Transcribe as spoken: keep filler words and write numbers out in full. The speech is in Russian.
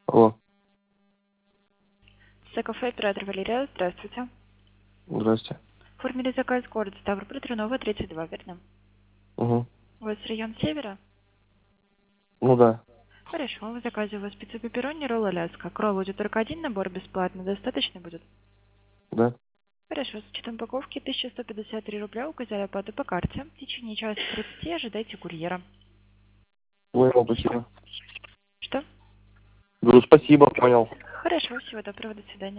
Алло. Кафе оператор Валерия, здравствуйте. Здрасте. Оформили заказ город Ставрополь, Трунова, тридцать два, верно? Угу. У вас район Севера? Ну да. Хорошо, в заказе у вас пицца пепперони, ролл Аляска. К роллу идет только один набор бесплатно, достаточно будет? Да. Хорошо, с учетом упаковки тысяча сто пятьдесят три рубля, указали оплату по карте. В течение часа тридцати ожидайте курьера. Понял, спасибо. Что? Говорю, спасибо, понял. Хорошо, всего доброго, до свидания.